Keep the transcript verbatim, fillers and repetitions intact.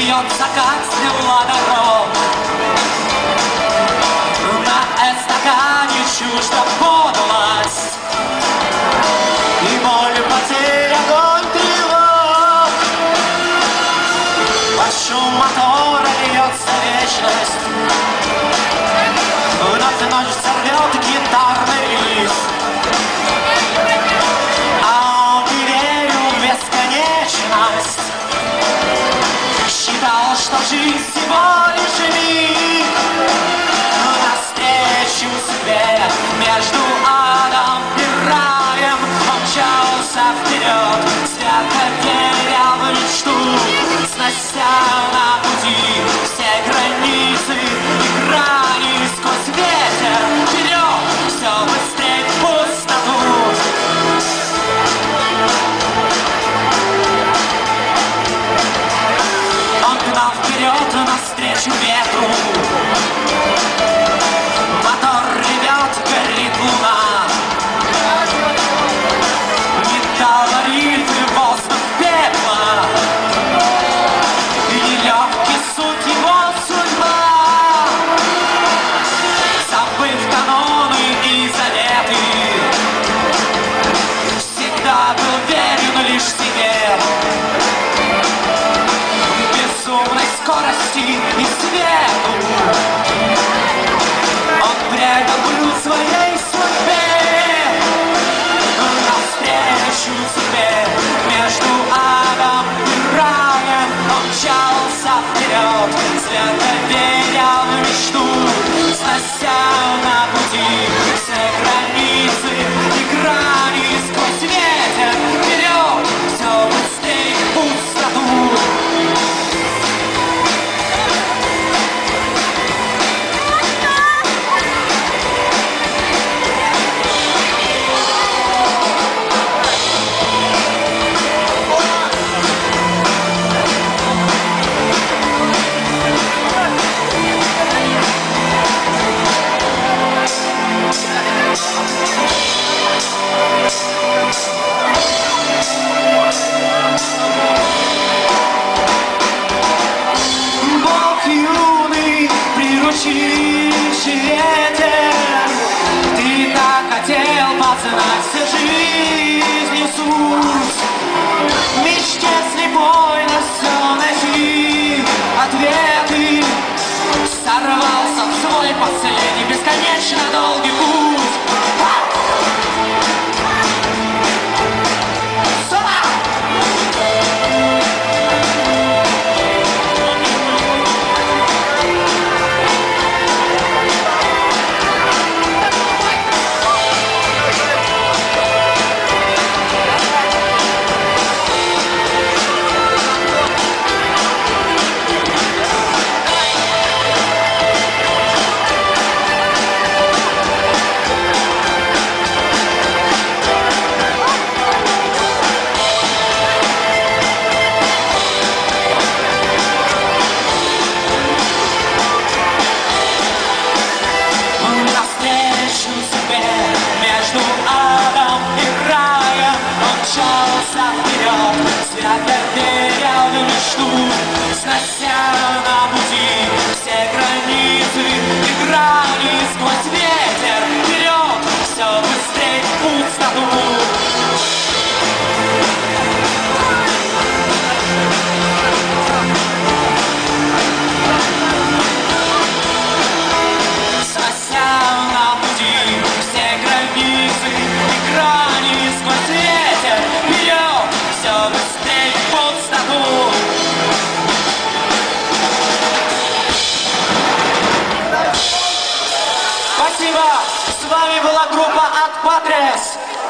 бьется, как стрела дорог. На эстакане чужда подлость и боль потерь, огонь тревог. Под шум мотора льется вечность, вновь ночь сорвет гитарный лист. А он верил в бесконечность, считал, что жизнь всего лишь миг. Навстречу себе между адом и раем он мчался вперед, свято веря в мечту, снося на пути все границы и грани. Сквозь ветер вперед, все быстрее в пустоту. Он гнал вперед навстречу ветру. Мотор ревет, горит луна. Металлорит и воздух пепла. И нелегкий суд его судьба. Забыв каноны и заветы, всегда был верен лишь себе. Безумной скорости и свету он предал блюд своей судьбе. Навстречу себе между адом и раем он мчался вперед, свято веря в мечту, снося на пути все границы и грани. Сквозь ветер вперед, все быстрее в пустоту. Бог юный, приручивший ветер, ты так хотел познать всю жизнь и суть. В мечте слепой на все найти ответы, сорвался в свой последний бесконечно долгий путь. Свято веря в мечту, снося на пути все границы и грани. Сквозь ветер вперед, все быстрее в пустоту. Снося на пути все границы и грани. Сквозь ветер вперед, все быстрее в пустоту. Спасибо! С вами была группа Ad Patres.